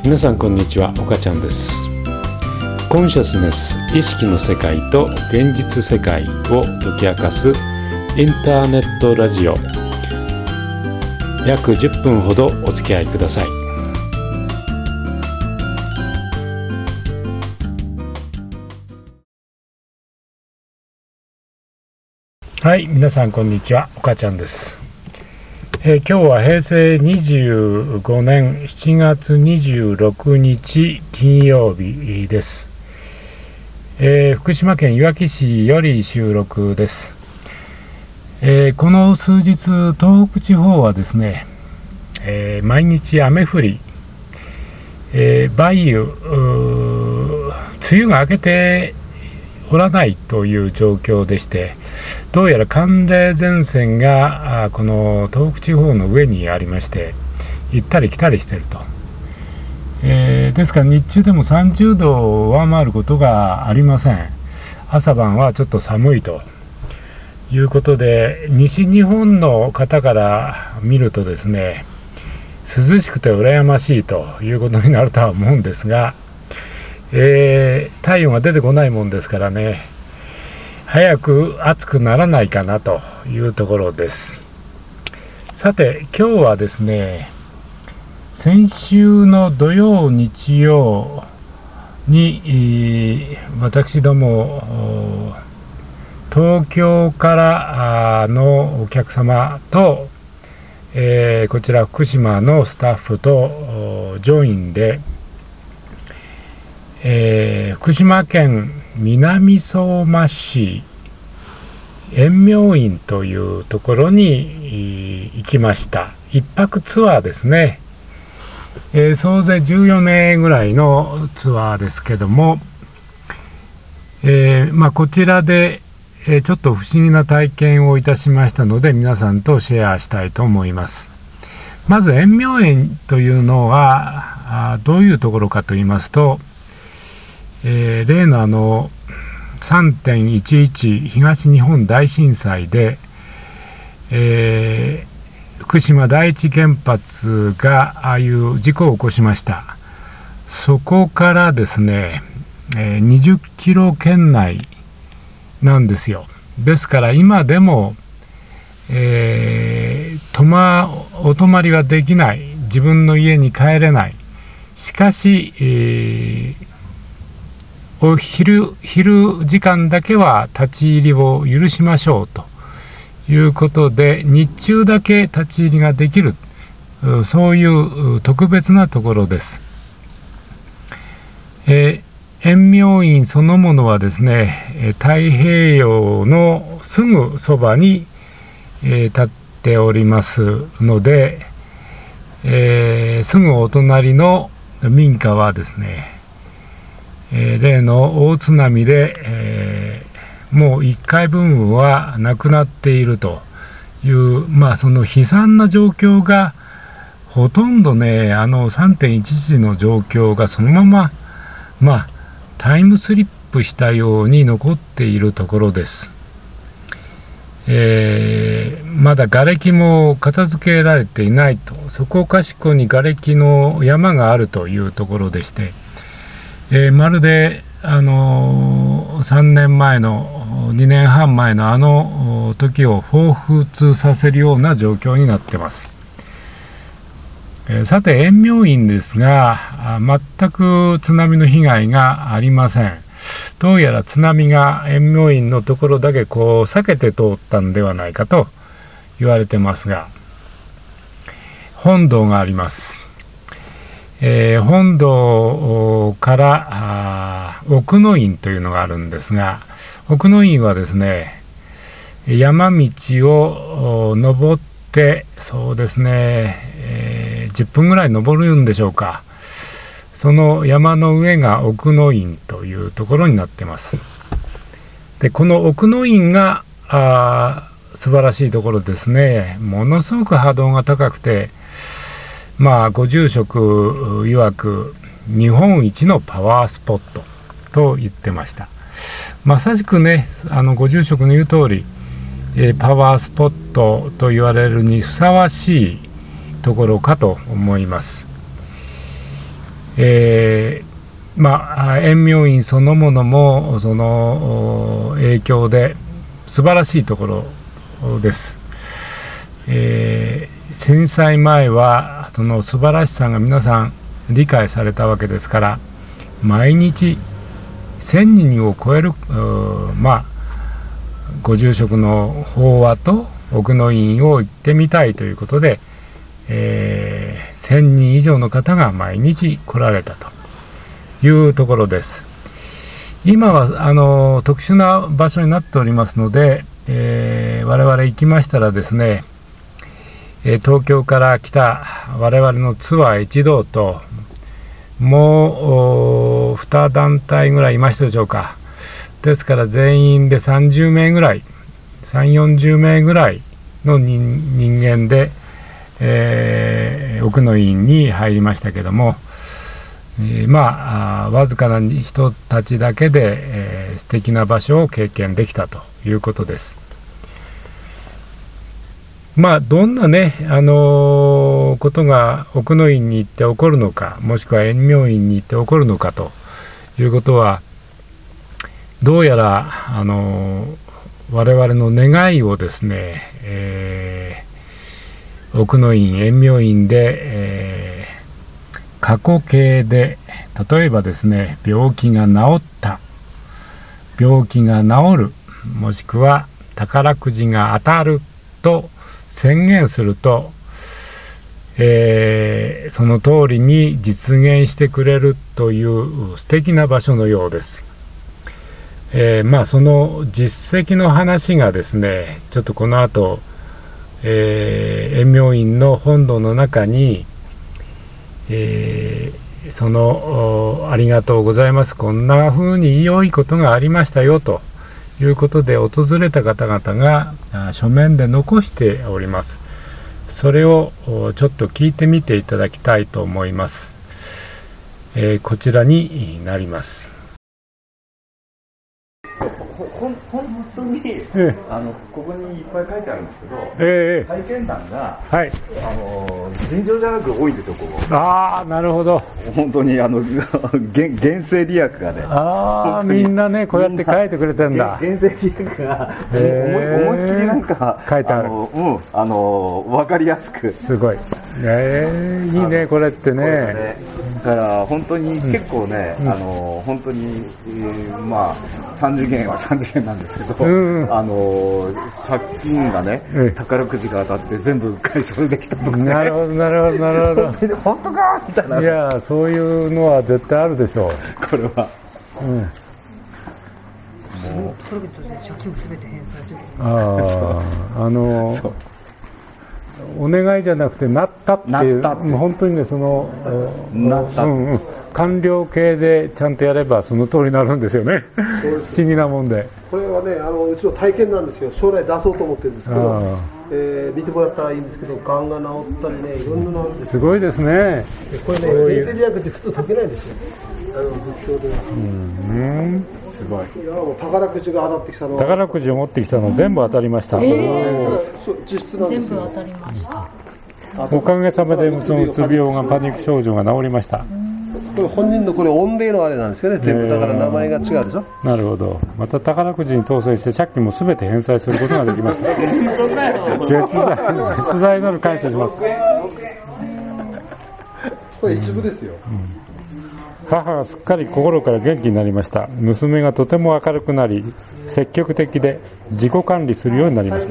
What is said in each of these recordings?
皆さんこんにちは、岡ちゃんです。コンシャスネス、意識の世界と現実世界を解き明かすインターネットラジオ、約10分ほどお付き合いください。はい、皆さんこんにちは、岡ちゃんです。今日は平成25年7月26日金曜日です。福島県いわき市より収録です。この数日東北地方はですね、毎日雨降り、梅雨、梅雨が明けておらないという状況でして、どうやら寒冷前線がこの東北地方の上にありまして、行ったり来たりしていると、ですから日中でも30度を上回ることがありません。朝晩はちょっと寒いということで、西日本の方から見るとですね、涼しくて羨ましいということになるとは思うんですが、太陽が出てこないもんですからね、早く暑くならないかなというところです。さて、今日はですね、先週の土曜日曜に、私ども東京からのお客様と、こちら福島のスタッフとジョインで、福島県南相馬市延明院というところに行きました。一泊ツアーですね。総勢14名ぐらいのツアーですけども、こちらでちょっと不思議な体験をいたしましたので、皆さんとシェアしたいと思います。まず延明院というのはどういうところかと言いますと、例の3.11 東日本大震災で、福島第一原発がああいう事故を起こしました。そこからですね、20キロ圏内なんですよ。ですから今でも、お泊まりはできない、自分の家に帰れない。しかし、お昼時間だけは立ち入りを許しましょうということで、日中だけ立ち入りができる、そういう特別なところです。延明院そのものはですね、太平洋のすぐそばに、立っておりますので、すぐお隣の民家はですね、例の大津波で、もう1階部分はなくなっているという、その悲惨な状況がほとんどね、3.11 の状況がそのまま、タイムスリップしたように残っているところです。まだ瓦礫も片付けられていないと、そこかしこに瓦礫の山があるというところでして、まるで3年前の2年半前の時を彷彿させるような状況になっています。さて、延明院ですが、全く津波の被害がありません。どうやら津波が延明院のところだけ避けて通ったんではないかと言われてますが、本堂があります。本堂から奥の院というのがあるんですが、奥の院はですね、山道を登って、そうですね、10分ぐらい登るんでしょうか。その山の上が奥の院というところになっています。で、この奥の院が素晴らしいところですね。ものすごく波動が高くて、ご住職曰く日本一のパワースポットと言ってました。まさしくね、ご住職の言う通り、パワースポットと言われるにふさわしいところかと思います。 円明院そのものもその影響で素晴らしいところです。震災前はその素晴らしさが皆さん理解されたわけですから、毎日1000人を超えるご住職の法話と奥の院を行ってみたいということで、1000人以上の方が毎日来られたというところです。今は特殊な場所になっておりますので、我々行きましたらですね、東京から来た我々のツアー一同ともう2団体ぐらいいましたでしょうか。ですから全員で30名ぐらい、3、40名ぐらいの人間で、奥の院に入りましたけども、わずかな人たちだけで、素敵な場所を経験できたということです。どんなね、ことが奥の院に行って起こるのか、もしくは円明院に行って起こるのかということは、どうやら我々の願いをですね、奥の院、円明院で、過去形で、例えばですね、病気が治った、病気が治る、もしくは宝くじが当たると宣言すると、その通りに実現してくれるという素敵な場所のようです。その実績の話がですね、ちょっとこの後、円明院の本堂の中に、そのありがとうございます、こんな風に良いことがありましたよということで訪れた方々が書面で残しております。それをちょっと聞いてみていただきたいと思います。こちらになります。 本当に、ここにいっぱい書いてあるんですけど、体験談が、尋常じゃなく多いんですよ、ここ。 なるほど。 本当に原生利益がね、 みんなねこうやって書いてくれてんだ。 原生利益が思いっきりなんか書いてある。 分かりやすく。 すごい。いいねこれってね。 だから本当に結構ね、本当に、30元は30元なんですけど、借金がね、宝くじが当たって全部解消できたとかね。なるほどなるほどなるほど。本当かみたいな。いやそういうのは絶対あるでしょう。これは。 もう借金をすべて返済する。 お願いじゃなくてなったっていう、本当にねそのなった、完了形でちゃんとやればその通りになるんですよね。不思議なもんで。 これはねうちの体験なんですよ。将来出そうと思ってるんですけど、見てもらったらいいんですけど、がんが治ったりね、いろんなのあるんですよ。 すごいですね。 これね原生利益って普通解けないんですよ、仏教では。 すごい。 いやもう宝くじが当たってきたの。 宝くじを持ってきたの全部当たりました。 実質なんですよ。 全部当たりました。 おかげさまでそのうつ病がパニック症状が治りました。 これ本人のこれ御礼のあれなんですよね、全部。だから名前が違うでしょ。 なるほど。また宝くじに当選して借金も全て返済することができます。絶大なる感謝します。 これ一部ですよ。 母がすっかり心から元気になりました。娘がとても明るくなり、積極的で自己管理するようになりました。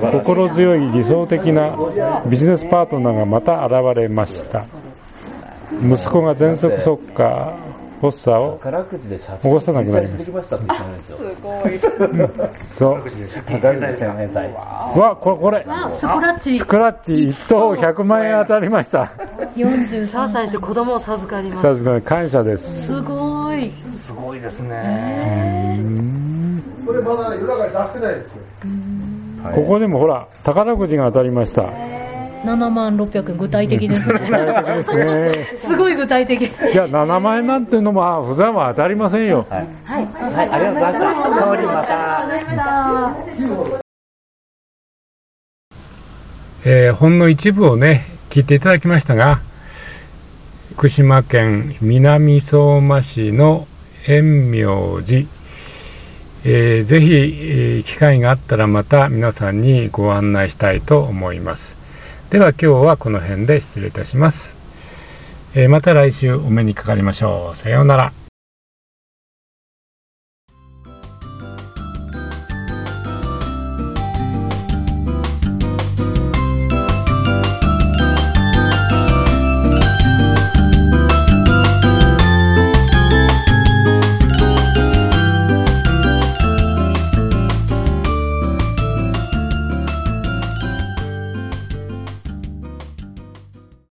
心強い理想的なビジネスパートナーがまた現れました。息子が喘息ショッカー発作を起こさなくなりました。すごい。そう。これスクラッチ。 スクラッチ1等100万円当たりました。 43歳して子供を授かりました。 授かり感謝です。 すごい。 すごいですね。 これまだ夜中に出してないですよ。 ここでもほら宝くじが当たりました。 7万600円、具体的ですね。 具体的ですね。 すごい具体的。いや7万円なんていうのも普段は当たりませんよ。 はい、ありがとうございました。香りまた。ほんの一部をね聞いていただきましたが、 福島県南相馬市の円明寺、ぜひ、機会があったらまた皆さんにご案内したいと思います。では今日はこの辺で失礼いたします。また来週お目にかかりましょう。さようなら。